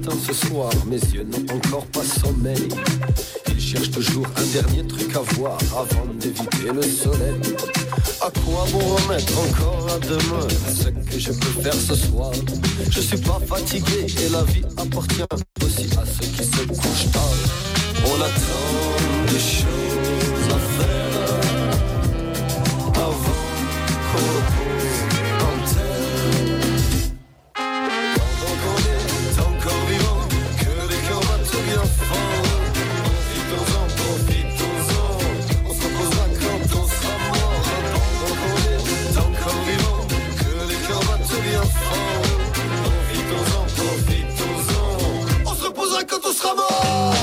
matin ce soir, mes yeux n'ont encore pas sommeil. Ils cherchent toujours un dernier truc à voir avant d'éviter le soleil. À quoi bon remettre encore à demain ce que je peux faire ce soir? Je suis pas fatigué et la vie appartient aussi à ceux qui se couchent tard. On attend des choses à faire avant qu'on repose en terre. Pendant qu'on est encore vivant, que les cœurs battent bien fort. Profitons-en, profitons-en, on se reposera quand on sera mort. Pendant qu'on est encore vivant, que les cœurs battent bien fort. Profitons-en, profitons-en, on se reposera quand on sera mort.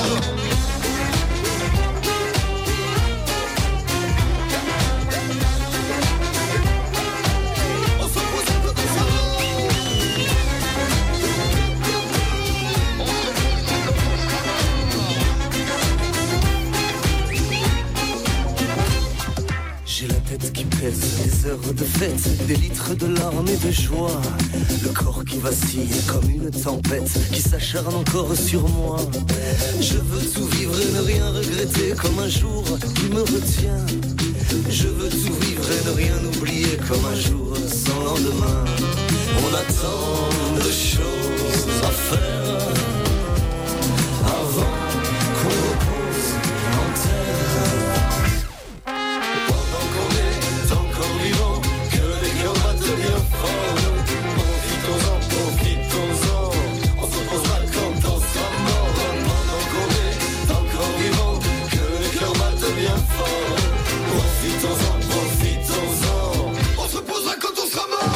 J'ai la tête qui pèse, des heures de fête, des litres de larmes et de joie. Le corps qui vacille comme une tempête qui s'acharne encore sur moi. Je veux tout vivre et ne rien regretter comme un jour qui me retient. Je veux tout vivre et ne rien oublier comme un jour sans lendemain. On attend de choses à faire avant qu'on repose en terre. Pendant qu'on est encore vivant, que les cœurs battent bien fort. Profitons-en, profitons-en, on se reposera quand on sera mort. Pendant qu'on est encore vivant, que les cœurs battent bien fort. Profitons-en, profitons-en, on se reposera quand on sera mort.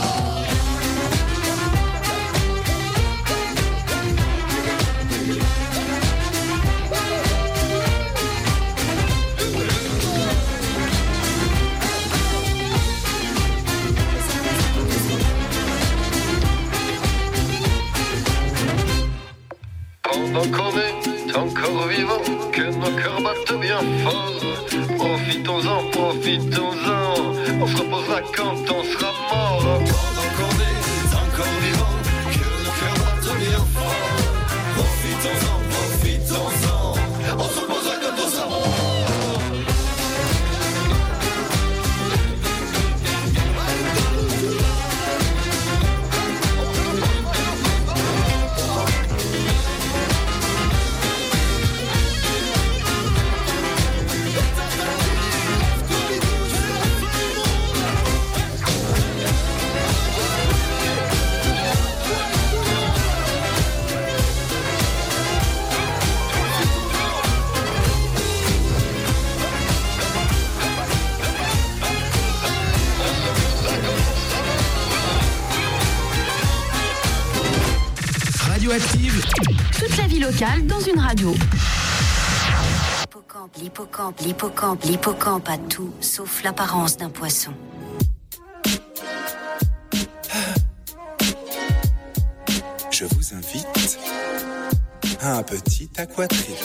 Pendant qu'on est encore vivant, que nos cœurs battent bien fort. Profitons-en, profitons-en, on se reposera quand on sera mort. Pendant qu'on est encore vivant, que nos cœurs battent bien fort. Profitons-en, profitons-en, on se reposera quand on sera mort. Radioactive. Toute la vie locale dans une radio. L'hippocampe, l'hippocampe, l'hippocampe, l'hippocampe a tout sauf l'apparence d'un poisson. Je vous invite à un petit aquatrip.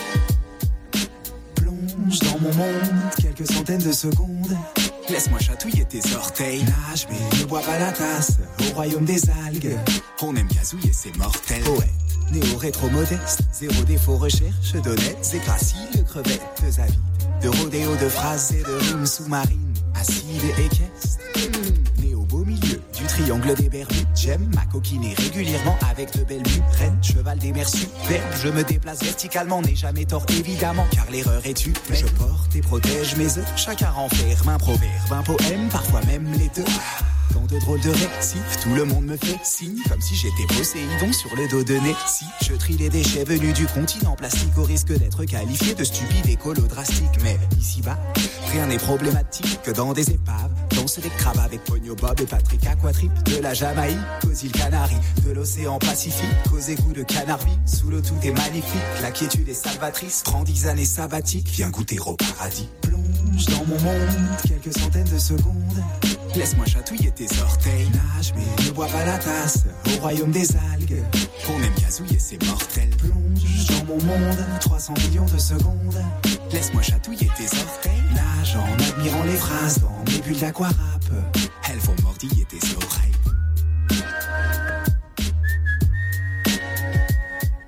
Plonge dans mon monde quelques centaines de secondes. Laisse-moi chatouiller tes orteils. Nage mais ne bois pas la tasse. Au royaume des algues, on aime gazouiller, c'est mortel. Poète, néo-rétro-modeste, zéro défaut, recherche d'honnêtes et graciles crevettes avides. De rodéo, de phrases et de rimes sous-marines, acides et équestres. Né au beau milieu du triangle des Bermudes, j'aime m'acoquiner régulièrement avec de belles buts. Reine, cheval des mers superbes, je me déplace verticalement, n'ai jamais tort évidemment, car l'erreur est humaine. Je porte et protège mes œufs, chacun renferme un proverbe, un poème, parfois même les deux. Dans de drôles de récifs, tout le monde me fait signe, comme si j'étais Poséidon sur le dos de Nessie. Je trie les déchets venus du continent plastique au risque d'être qualifié de stupide écolo drastique. Mais ici-bas, rien n'est problématique que dans des épaves. Danse des crabes avec Pogno Bob et Patrick Aquatrip. De la Jamaïque aux îles Canaries, de l'océan Pacifique aux égouts de Canarvie. Sous l'eau tout est magnifique, la quiétude est salvatrice. Prends 10 années sabbatiques, viens goûter au paradis. Plonge dans mon monde quelques centaines de secondes. Laisse-moi chatouiller tes orteils. Nage mais ne bois pas la tasse. Au royaume des algues, on aime gazouiller, c'est mortel. Plonge dans mon monde 300 millions de secondes. Laisse-moi chatouiller tes orteils. Nage en admirant les phrases dans mes bulles d'aquarap. Elles vont mordiller tes oreilles.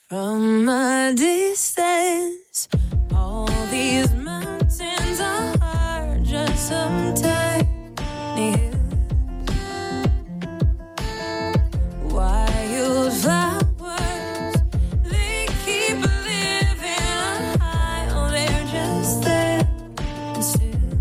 From a distance, all these mountains are just some tiny hills. Wildflowers, they keep living high. Oh, they're just there and still.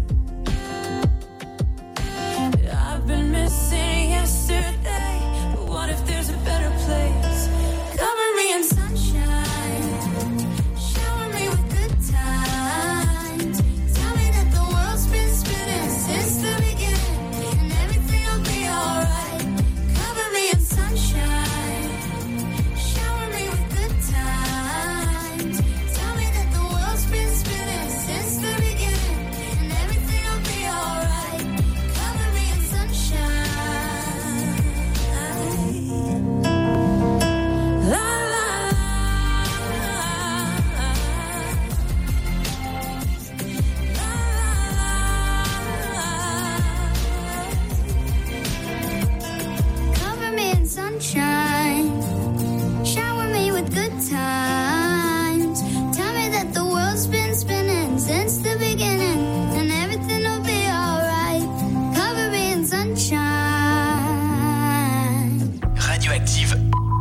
I've been missing yesterday, but what if there's a better place? Cover me in sunshine, shower me with good times. Tell me that the world's been spinning since the beginning, and everything will be alright. Cover me in sunshine, shower me with good times. Tell me that the world's been spinning since the beginning, and everything will be alright. Cover me in sunshine. La la Cover me in sunshine, shower me with good times. Tell me that the world's been spinning since the beginning, and everything will be alright. Cover me in sunshine. Radioactive.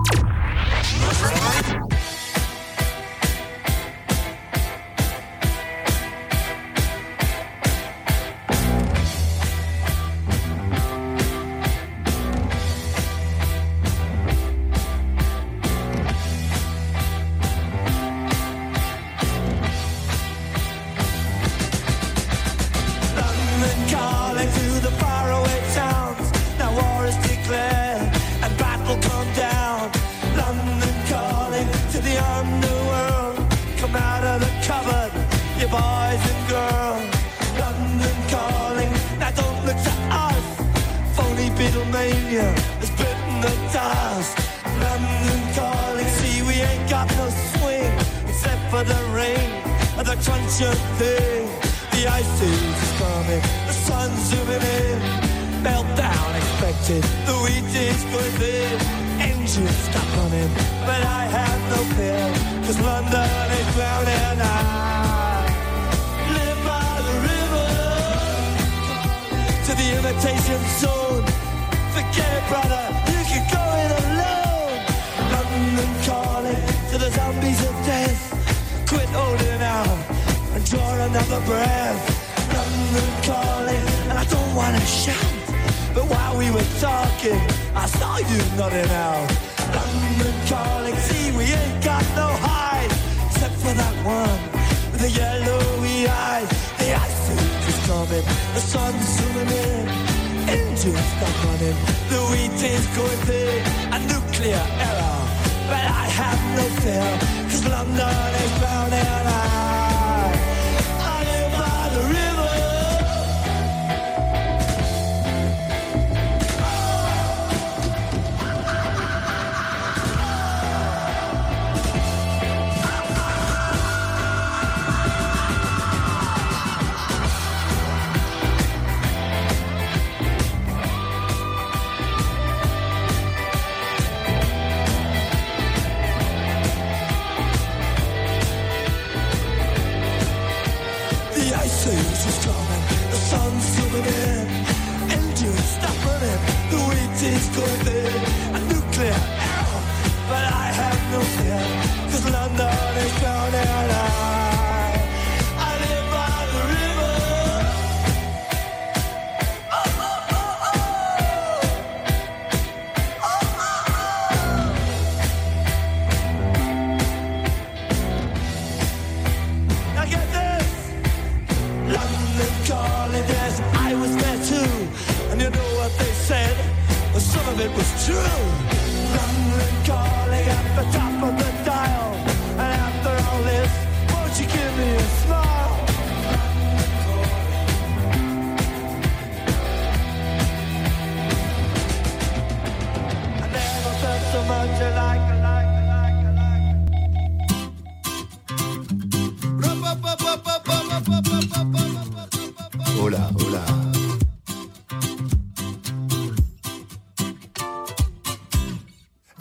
London calling to the faraway towns. Now war is declared and battle come down. London calling to the underworld. Come out of the cupboard, you boys and girls. London calling, now don't look to us. Phony Beatlemania has bitten the dust. London calling, see we ain't got no swing except for the rain and the crunch of thing. The ice age is coming, the sun's zooming in. Meltdown expected, the wheat is going thin. Engines stop running, but I have no fear, 'cause London is drowning. I live by the river, to the imitation zone. Forget it, brother, you can go it alone. London calling to the zombies of death. Quit holding out and draw another breath. London calling, and I don't wanna shout, but while we were talking, I saw you nodding out. London calling, see we ain't got no hide, except for that one with the yellowy eyes. The ice age is coming, the sun's zooming in. Engines stop running, the wheat is going thin. A nuclear error, but I have no fear, 'cause London is drowning. I live by the river. The ice age is coming, the sun's zooming in. Engines stop running, the wheat is going thin. A nuclear error, but I have no fear, 'cause London is drowning. I live by the river. Now get this. London calling, yes, I was there too. And you know what they said? Well, some of it was true. London calling at the top of the dial.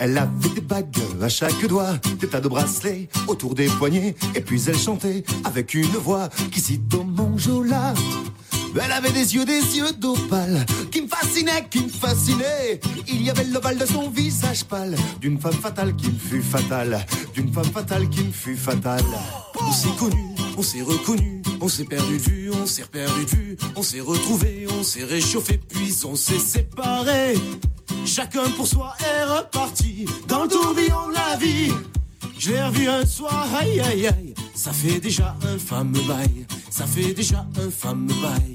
Elle avait des bagues à chaque doigt, des tas de bracelets autour des poignets. Et puis elle chantait avec une voix qui cite au Manjola. Elle avait des yeux d'opale qui me fascinaient. Il y avait l'ovale de son visage pâle, d'une femme fatale qui me fut fatale, d'une femme fatale qui me fut fatale. On s'est connus, on s'est reconnus, on s'est perdu de vue, on s'est reperdu de vue, on s'est retrouvés, on s'est réchauffé, puis on s'est séparés. Chacun pour soi est reparti dans le tourbillon de la vie. Je l'ai revu un soir, aïe aïe aïe, ça fait déjà un fameux bail, ça fait déjà un fameux bail.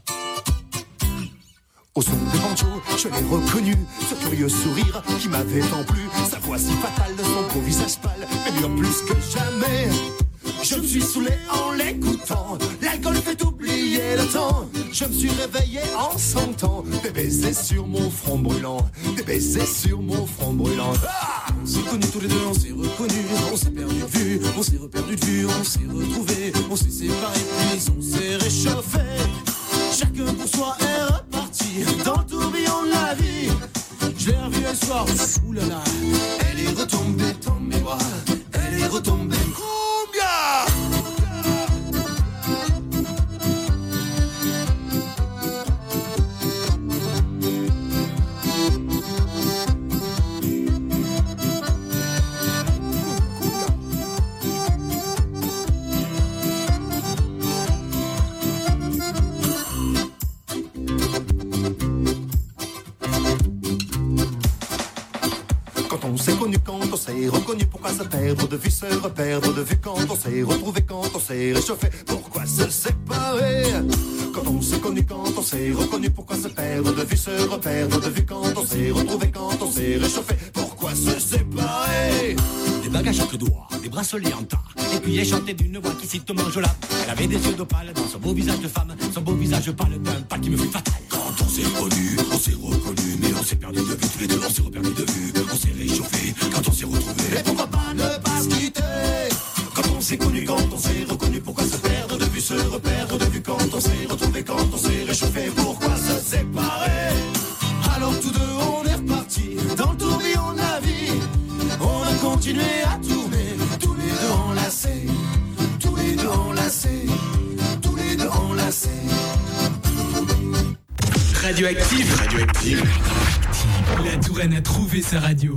Au son des banjos, je l'ai reconnu, ce curieux sourire qui m'avait tant plu, sa voix si fatale, son beau visage pâle, mais mieux plus que jamais. Je me suis saoulé en l'écoutant, l'alcool fait oublier le temps. Je me suis réveillé en sentant des baisers sur mon front brûlant, des baisers sur mon front brûlant. Ah, on s'est connus tous les deux, on s'est reconnus, on s'est perdu de vue, on s'est reperdu de vue, on s'est retrouvés, on s'est séparés, puis on s'est réchauffés. Chacun pour soi est reparti dans le tourbillon de la vie. Je l'ai revu un soir, oulala, elle est retombée dans mes bras, elle est retombée. On s'est connu quand on s'est reconnu, pourquoi se perdre de vue, se reperdre de vue quand on s'est retrouvé, quand on s'est réchauffé, pourquoi se séparer? Quand on s'est connu, quand on s'est reconnu, pourquoi se perdre de vue, se reperdre de vue quand on s'est retrouvé, quand on s'est réchauffé, pourquoi se séparer? Des bagues à chaque doigt, des bracelets en tas, et puis elle chantait d'une voix qui cite Manjola. Elle avait des yeux d'opale dans son beau visage de femme, son beau visage pâle d'un pâle qui me fut fatal. Quand on s'est connu, on s'est reconnu, mais on s'est perdu de vue tous les deux, on s'est reperdu de vue, on s'est réchauffé quand on s'est retrouvés. Et pourquoi pas ne pas se quitter? Quand on s'est connu, quand on s'est reconnu, pourquoi se perdre de vue, se reperdre de vue quand on s'est retrouvé, quand on s'est réchauffé, pourquoi se séparer? Alors tous deux on est repartis dans le tourbillon de la vie. On a continué à tourner, tous les deux enlacés, tous les deux enlacés, tous les deux enlacés. Radioactive. Radioactive. La Touraine a trouvé sa radio.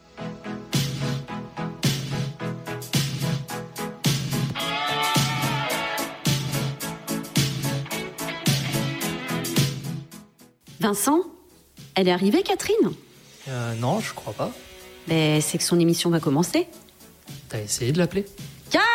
Vincent, elle est arrivée, Catherine? Non, je crois pas. Ben, c'est que son émission va commencer. T'as essayé de l'appeler? Catherine!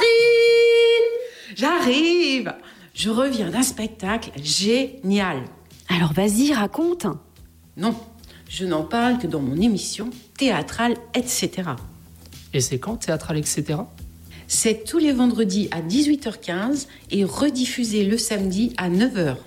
J'arrive! Je reviens d'un spectacle génial. Alors vas-y, raconte. Non, je n'en parle que dans mon émission théâtrale, etc. Et c'est quand, théâtrale, etc.? C'est tous les vendredis à 18h15 et rediffusé le samedi à 9h.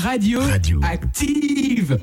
Radio Active.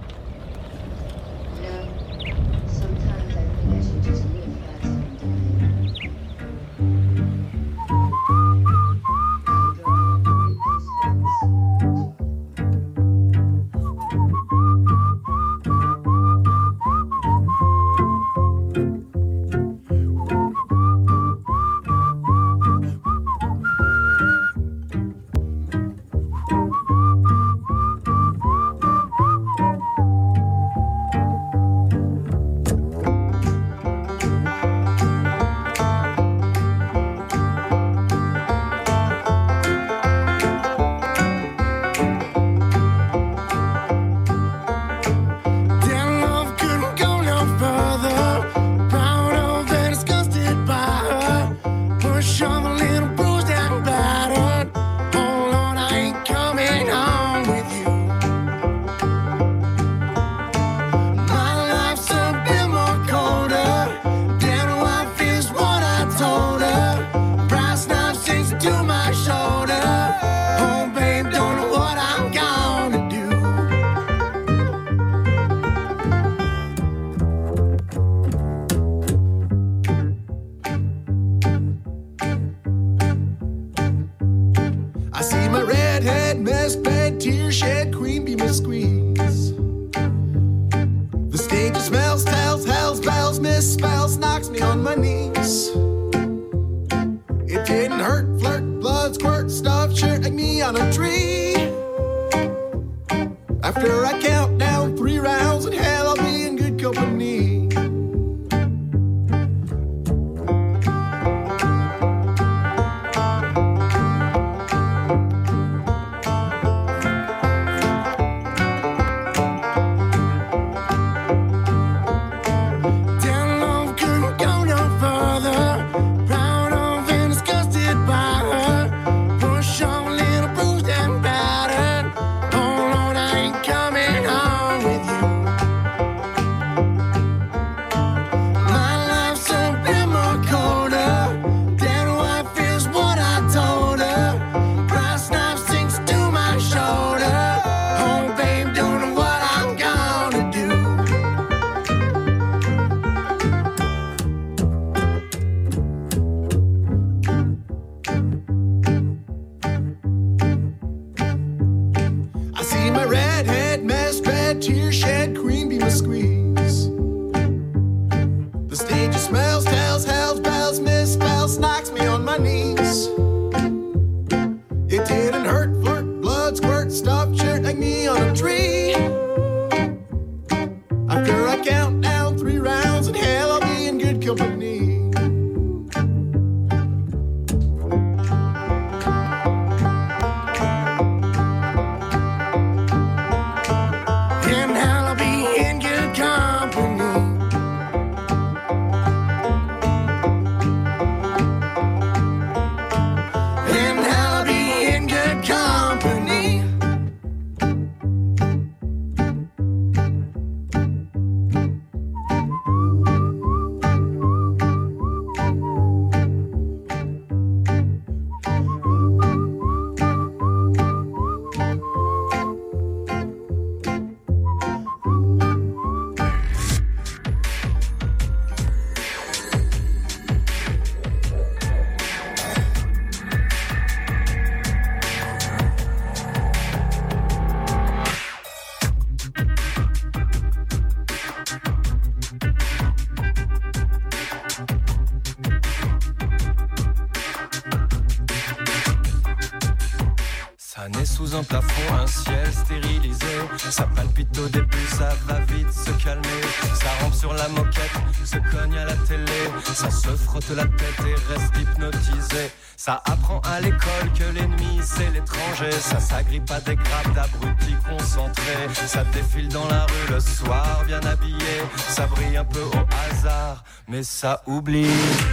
Sous un plafond, un ciel stérilisé. Ça palpite au début, ça va vite se calmer. Ça rampe sur la moquette, se cogne à la télé. Ça se frotte la tête et reste hypnotisé. Ça apprend à l'école que l'ennemi c'est l'étranger. Ça s'agrippe à des grappes d'abrutis concentrés. Ça défile dans la rue le soir bien habillé. Ça brille un peu au hasard, mais ça oublie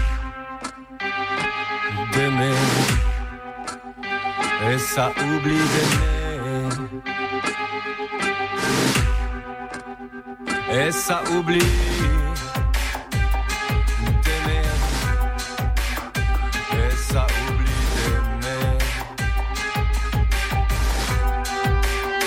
d'aimer. Et ça oublie d'aimer. Et ça oublie d'aimer. Et ça oublie d'aimer.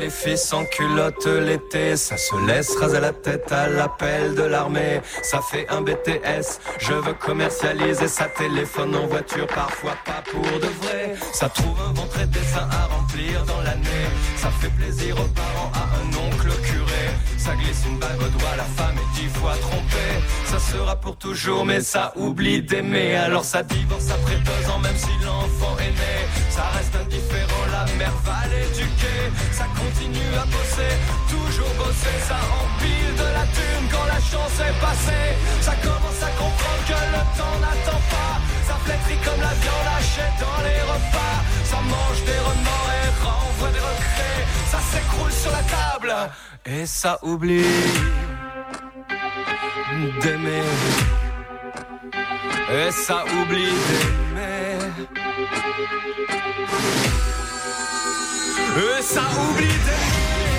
les filles sans culotte l'été, ça se laisse raser la tête à l'appel de l'armée. Ça fait un BTS, je veux commercialiser. Ça téléphone en voiture, parfois pas pour de vrai. Ça trouve un ventre et des seins à remplir dans l'année. Ça fait plaisir aux parents, à un oncle curé. Ça glisse une bague au doigt, la femme est 10 fois trompée. Ça sera pour toujours mais ça oublie d'aimer. Alors ça divorce après 2 ans même si l'enfant est né. Ça reste indifférent, la mère va l'éduquer. Ça continue à bosser, toujours bosser. Ça empile de la thune quand la chance est passée. Ça commence à comprendre que le temps n'attend pas. Ça flétrit comme la viande hachée dans les repas. Ça mange des remords et renvoie des regrets. Ça s'écroule sur la table et ça oublie d'aimer. Et ça oublie d'aimer. Et ça oublie d'aimer.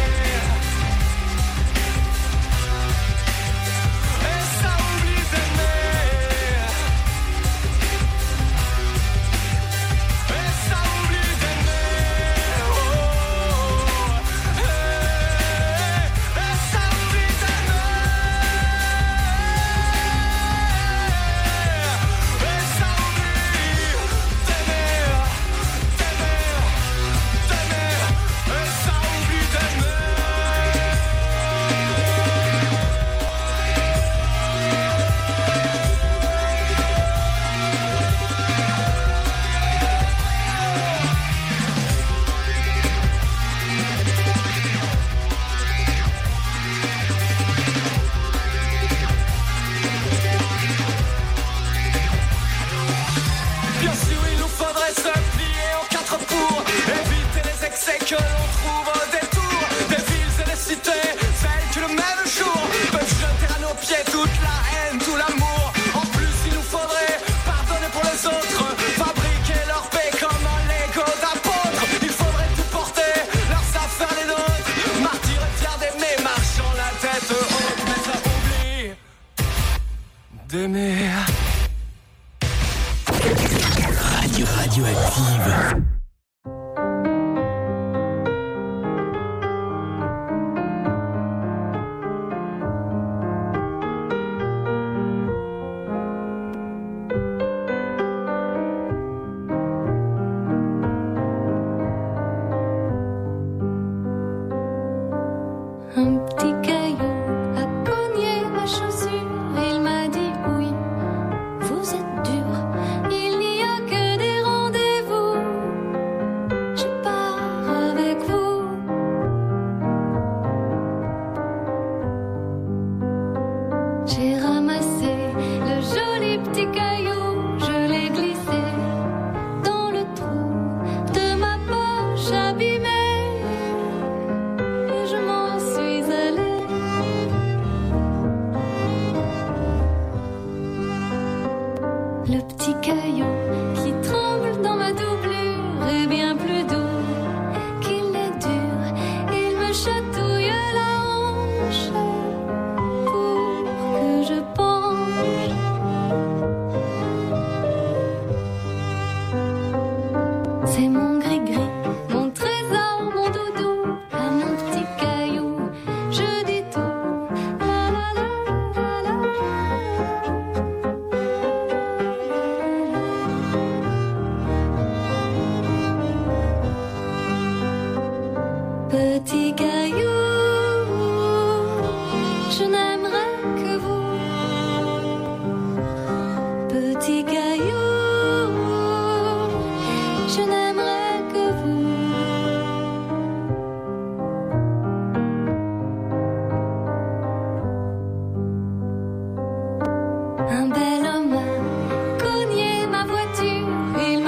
Radioactive.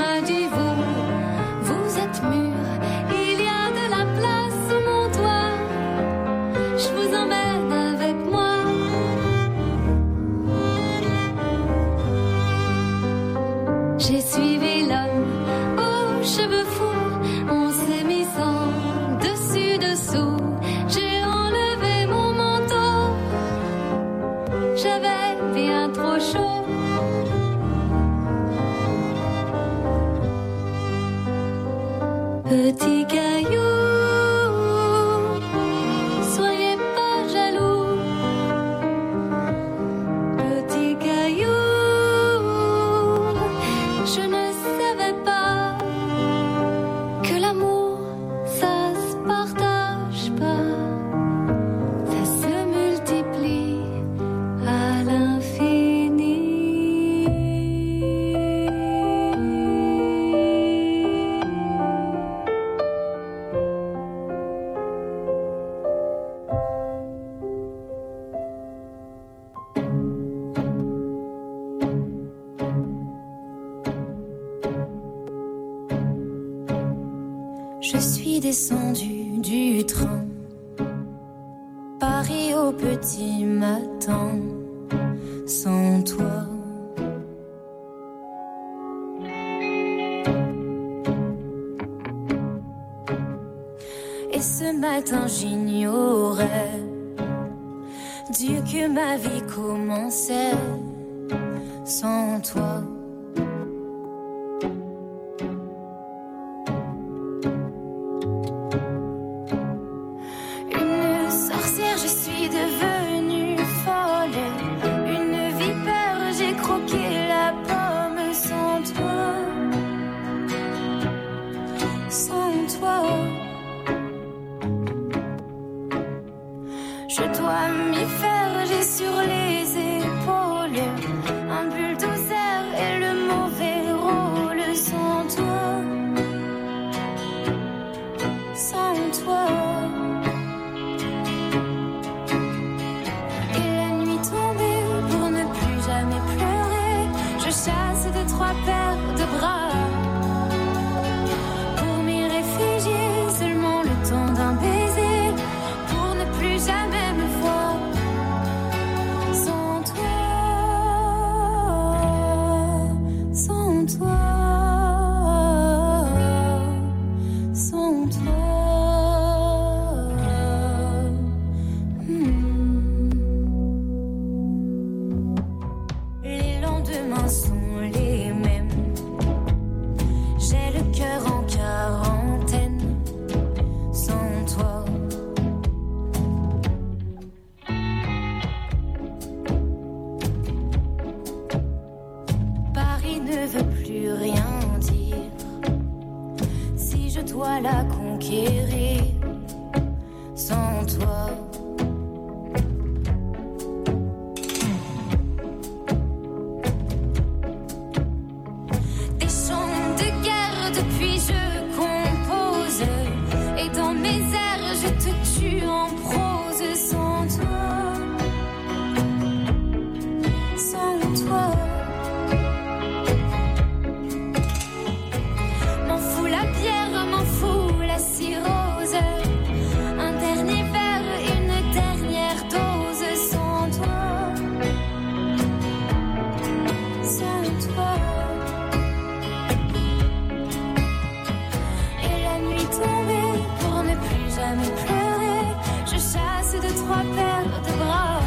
Vous êtes mûr, il y a de la place sur mon toit. descendu du train, Paris au petit matin, sans toi. Et ce matin j'ignorais Dieu que ma vie commençait sans toi. Une sorcière, je suis devenue folle. Une vipère, j'ai croqué la pomme sans toi. Sans toi. Je dois m'y faire, j'ai sur les épaules un bulldozer et le mauvais rôle. Sans toi, sans toi. Et la nuit tombée pour ne plus jamais pleurer, je chasse de trois paires de bras pour m'y réfugier, seulement le temps d'un baiser, pour ne plus jamais me voir. Sans toi, sans toi, sans toi. Les lendemains sont les mêmes. J'ai le cœur en quarantaine. Sans toi. Paris ne veut plus rien dire. Si je dois la conquérir sans toi. Des chants de guerre depuis je compose. Et dans mes airs je te tue en prose. Sans toi. Sans toi. M'en fous la bière, m'en fous la cirrhose. Un dernier verre, une dernière dose. Sans toi. Sans toi. Et la nuit tombée pour ne plus jamais pleurer, je chasse de trois paires de bras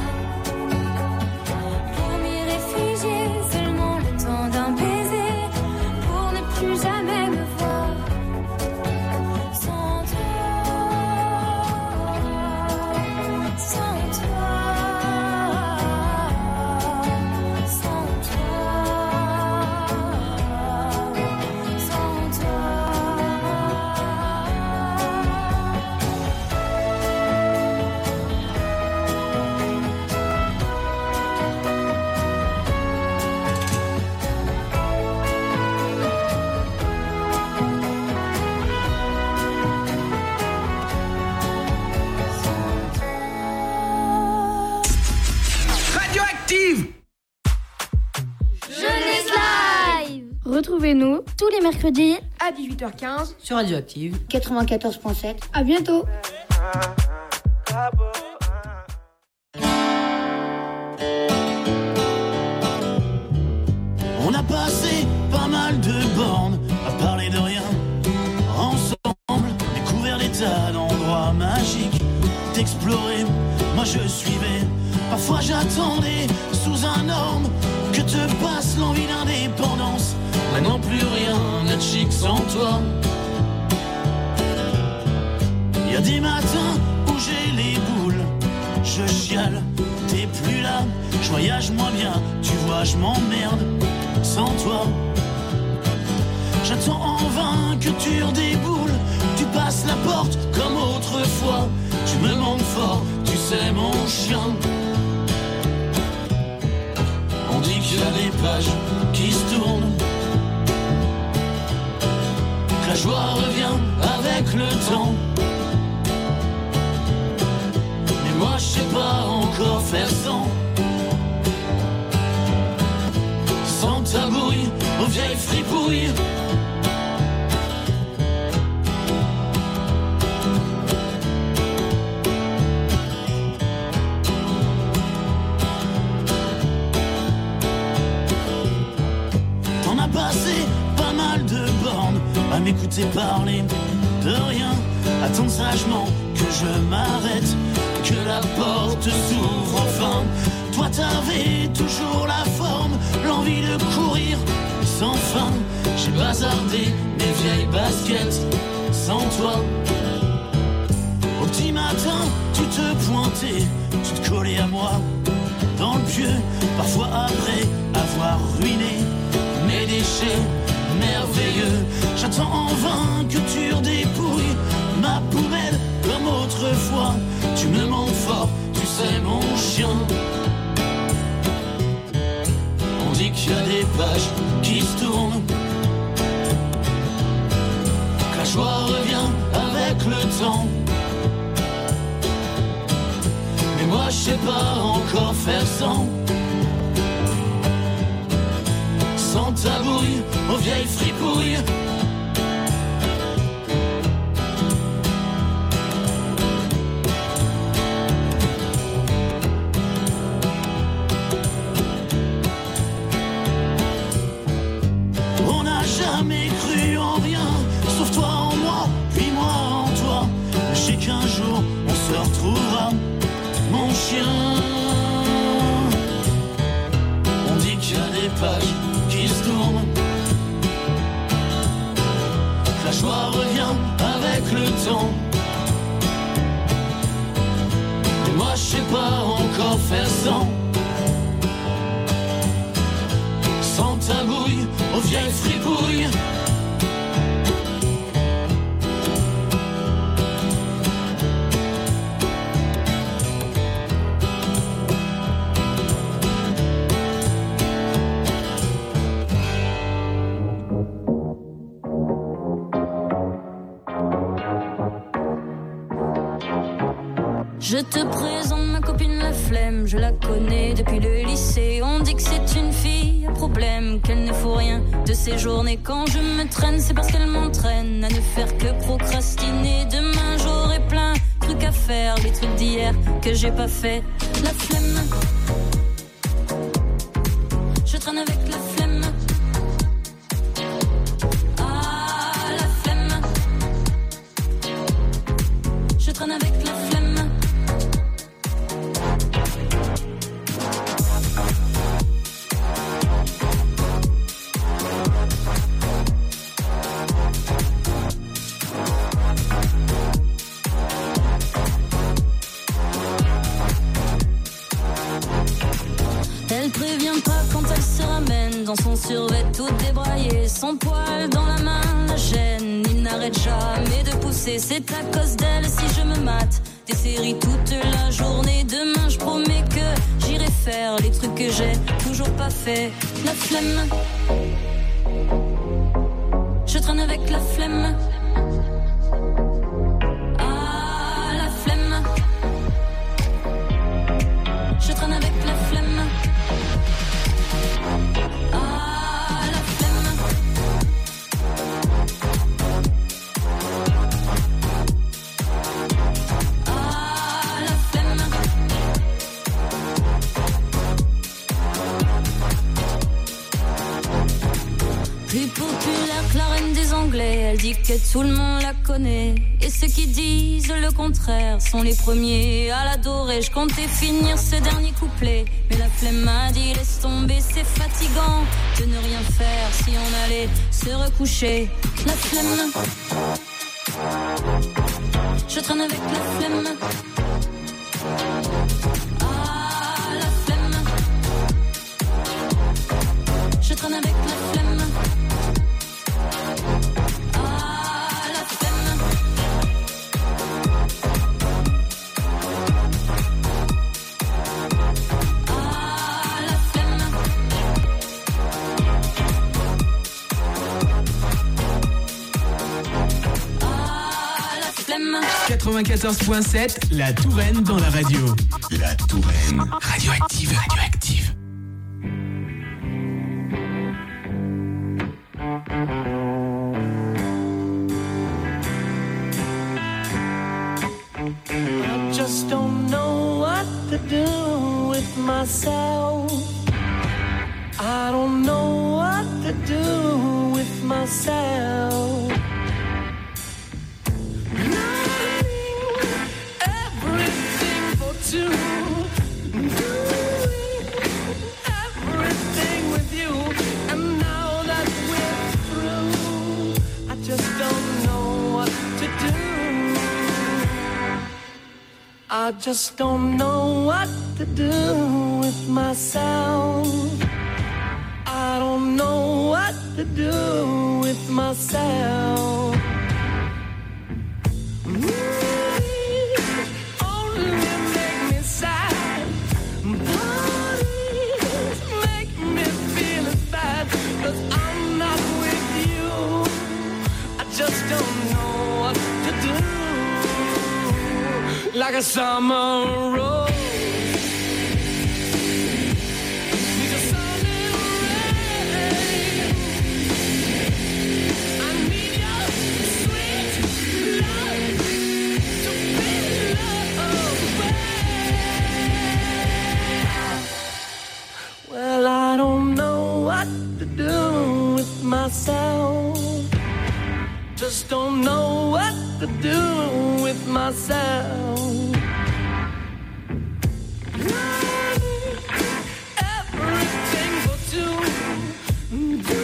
pour m'y réfugier, seulement le temps d'un baiser, pour ne plus jamais me voir. Sans toi, sans toi, sans toi, sans toi. Radioactive. Jeunesse Live. Retrouvez-nous tous les mercredis à 18h15 sur Radioactive 94.7. À bientôt. On a passé pas mal de bornes à parler de rien. Ensemble, découvert des tas d'endroits magiques d'explorer. Moi je suivais, parfois j'attendais sous un orme que te passe l'envie d'indépendance. Maintenant plus rien n'est chic sans toi. Y a des matins où j'ai les boules, je chiale, t'es plus là. Je voyage moins bien, tu vois je m'emmerde sans toi. J'attends en vain que tu redéboules, tu passes la porte comme autrefois. Tu me manques fort, tu sais mon chien. On dit qu'il y a des pages qui se tournent, que la joie revient avec le temps. Mais moi je sais pas encore faire sans. Sans tabouille, aux vieilles fripouilles. m'écouter parler de rien, attendre sagement que je m'arrête, que la porte s'ouvre enfin. Toi t'avais toujours la forme, l'envie de courir sans fin. J'ai bazardé mes vieilles baskets sans toi. Au petit matin, tu te pointais, tu te collais à moi dans le pieu, parfois après avoir ruiné mes déchets merveilleux. J'attends en vain que tu redépouilles ma poubelle comme autrefois. Tu me manques fort, tu sais mon chien. On dit qu'il y a des pages qui se tournent, que la joie revient avec le temps. Mais moi je sais pas encore faire sans ta bouille, aux vieilles fripouilles. On n'a jamais cru en rien, sauf toi en moi, puis moi en toi. Je sais qu'un jour on se retrouvera, mon chien. On dit qu'il y a des pages qui se tournent, que la joie revient avec le temps. Mais moi je sais pas encore faire sans ta bouille, aux vieilles fripouilles. Je te présente ma copine la flemme, je la connais depuis le lycée. On dit que c'est une fille à problème, qu'elle ne faut rien de ses journées. Quand je me traîne, c'est parce qu'elle m'entraîne à ne faire que procrastiner. Demain j'aurai plein de trucs à faire, les trucs d'hier que j'ai pas fait. La flemme, je traîne avec la flemme. Ah, la flemme, je traîne avec la flemme. Elle prévient pas quand elle se ramène dans son survêt tout débraillé, son poil dans la main la gêne. Il n'arrête jamais de pousser, c'est à cause d'elle si je me mate des séries toute la journée. Demain je promets que j'irai faire les trucs que j'ai toujours pas fait. La flemme, je traîne avec la flemme. Ah, la flemme, je traîne avec la flemme. Ah, la flemme, ah, la flemme. Plus populaire que la reine des Anglais, elle dit que tout le monde la connaît. Et ceux qui disent le contraire sont les premiers à l'adorer. Je comptais finir ce dernier couplet, mais la flemme m'a dit laisse tomber, c'est fatigant de ne rien faire si on allait se recoucher. La flemme, je traîne avec la flemme. Ah, la flemme, je traîne avec la flemme. Ah, la flemme, 94.7, la Touraine dans la radio. La Touraine. Radioactive, radioactive. I just don't know what to do with myself. I don't know what to do with myself. I just don't know what to do with myself. I don't know what to do with myself. Only make me sad. Parties make me feel as bad. 'Cause I'm not with you. I just don't know what to do. Like a summer rose. Well, I don't know what to do with myself. Just don't know what to do with myself. Everything for two. Do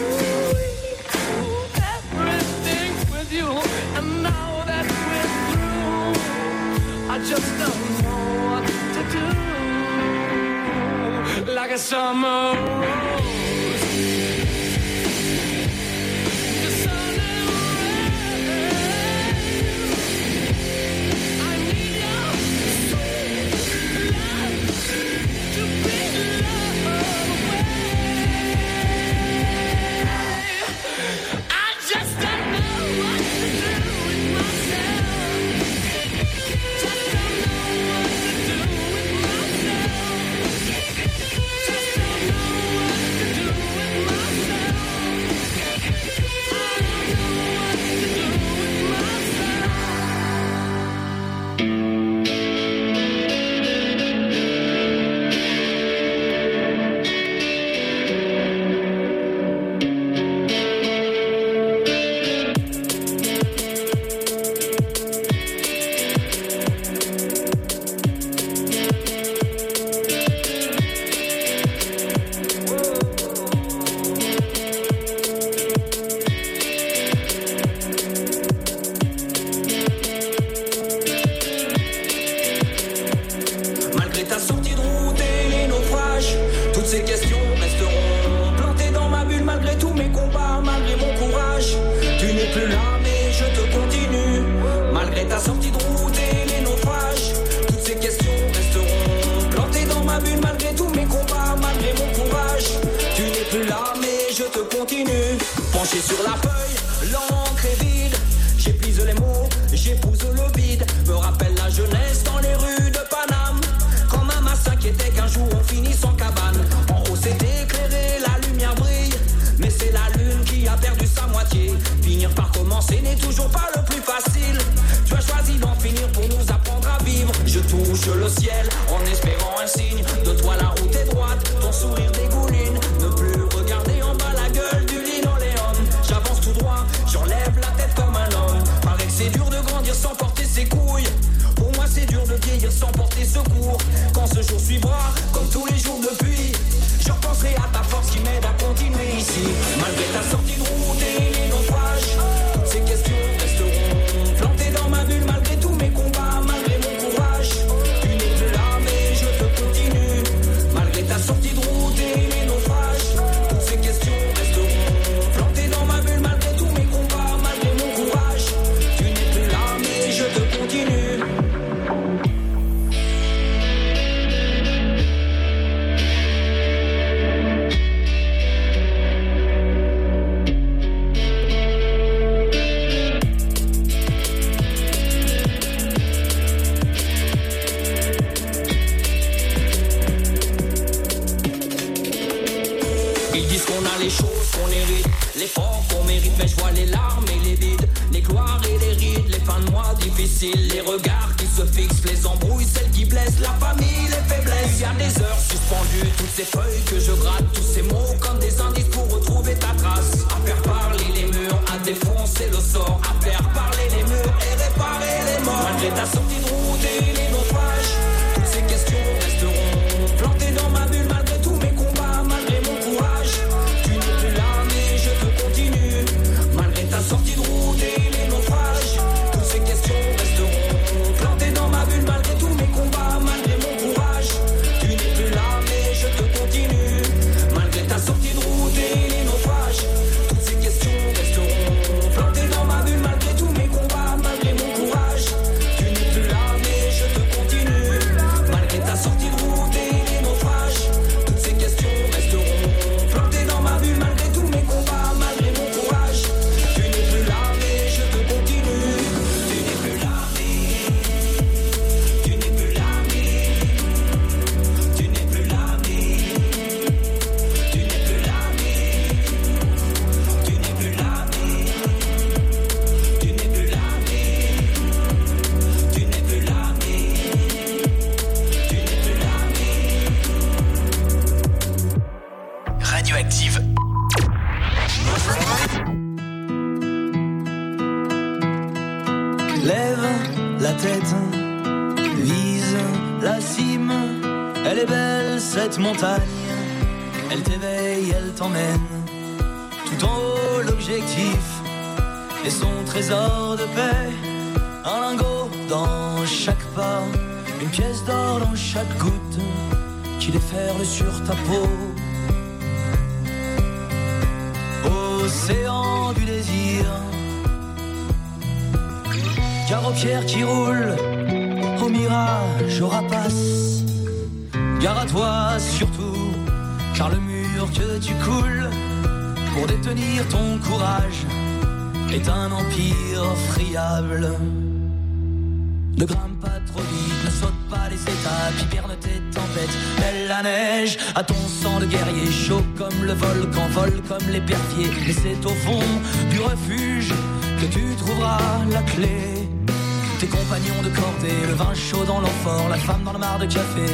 everything with you. And now that we're through, I just don't know what to do. Like a summer rose. The sun and rain. I need your sweet love to be love away. I just don't know what to do with myself. Just don't know what to do with myself. Just don't know what to do with myself. I don't know what to do with myself. Malgré ta sortie de route et les naufrages, toutes ces questions resteront plantées dans ma bulle. Malgré tous mes combats, malgré mon courage, tu n'es plus là mais je te continue. Malgré ta sortie de route et les naufrages, toutes ces questions resteront plantées dans ma bulle. Malgré tous mes combats, malgré mon courage, tu n'es plus là mais je te continue. Penché sur la feuille, l'encre est vide. J'épuise les mots, j'épouse le vide. Me rappelle la jeunesse dans les rues de Paname. Quand maman s'inquiétait qu'un jour on finisse en cabane. En haut c'est éclairé, la lumière brille. Mais c'est la lune qui a perdu sa moitié. Finir par commencer n'est toujours pas le plus facile. Tu as choisi d'en finir pour nous apprendre à vivre. Je touche le ciel en espérant un signe. De toi la route est droite, ton sourire dégouline. Ne plus regarder en bas la gueule du linoléum. J'avance tout droit, j'enlève la tête comme un homme. Paraît que c'est dur de grandir sans porter ses couilles. Pour moi c'est dur de vieillir sans porter secours. Quand ce jour suivra, comme tous les jours depuis, je repenserai à ta force qui m'aide à continuer ici. Malgré ta sortie de route et les naufrages, toutes ces questions resteront plantées dans ma bulle. Malgré tous mes combats, malgré mon courage, tu n'es plus là mais je te continue. Malgré ta sortie de route et les naufrages, toutes ces questions resteront plantées dans ma bulle. Malgré tous mes combats, malgré mon courage, tu n'es plus là mais je te continue. Ils disent qu'on a les choses qu'on hérite, l'effort qu'on mérite, mais je vois les larmes et les vides, les gloires et les rides, les fins de mois difficiles, les regards qui se fixent, les embrouilles, celles qui blessent, la famille, les faiblesses. Il y a des heures suspendues, toutes ces feuilles que je gratte, tous ces mots comme des indices pour retrouver ta trace. À faire parler les murs, à défoncer le sort, à faire parler les murs et réparer les morts. Malgré ta sortie de route et les naufrages, toutes ces questions resteront plantées dans ma bulle. Malgré tous mes combats, malgré mon courage, tu n'es plus là mais je te continue. Malgré ta sortie de route et les naufrages, toutes ces questions resteront plantées dans ma bulle. Malgré tous mes combats, est belle cette montagne, elle t'éveille, elle t'emmène. Tout en haut l'objectif et son trésor de paix. Un lingot dans chaque pas, une pièce d'or dans chaque goutte qui déferle sur ta peau. Océan du désir, gare aux pierres qui roulent, au mirage, au rapace. Gare à toi surtout, car le mur que tu coules pour détenir ton courage est un empire friable. Ne grimpe pas trop vite, ne saute pas les étapes, hiberne tes tempêtes, mêle la neige à ton sang de guerrier, chaud comme le volcan, vole comme l'épervier. Mais c'est au fond du refuge que tu trouveras la clé. Tes compagnons de cordée, le vin chaud dans l'amphore, la femme dans le mar de café,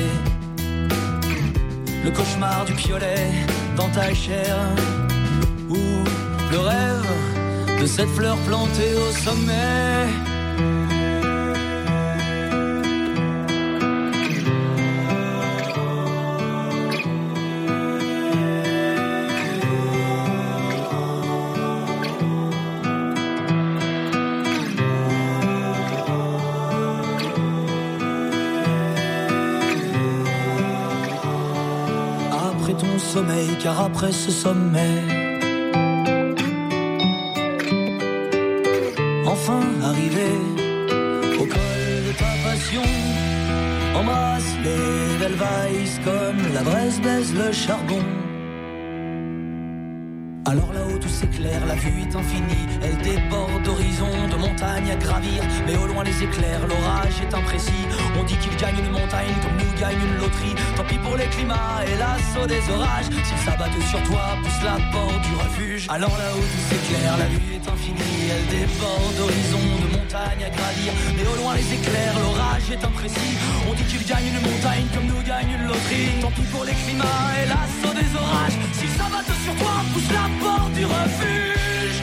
le cauchemar du piolet dans ta chair, ou le rêve de cette fleur plantée au sommet. Sommeil, car après ce sommet, enfin arrivé au col de ta passion, embrasse les Edelweiss comme la braise baise le charbon. Alors là-haut tout s'éclaire, la vue est infinie, elle déborde d'horizons, de montagnes à gravir, mais au loin les éclairs, l'orage est imprécis. On dit qu'il gagne une montagne comme nous gagne une loterie. Tant pis pour les climats et l'assaut des orages, s'ils s'abattent sur toi, pousse la porte du refuge. Alors là-haut tout s'éclaire, la vue est infinie, elle déborde d'horizons, de montagnes à gravir, mais au loin les éclairs, l'orage est imprécis. On dit qu'il gagne une montagne comme nous gagne une loterie. Tant pis pour les climats et l'assaut des orages, s'ils s'abattent sur toi, pousse la porte du refuge.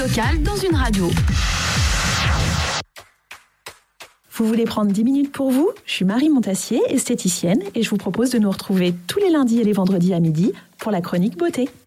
local dans une radio. Vous voulez prendre 10 minutes pour vous ? Je suis Marie Montassier, esthéticienne, et je vous propose de nous retrouver tous les lundis et les vendredis à midi pour la chronique beauté.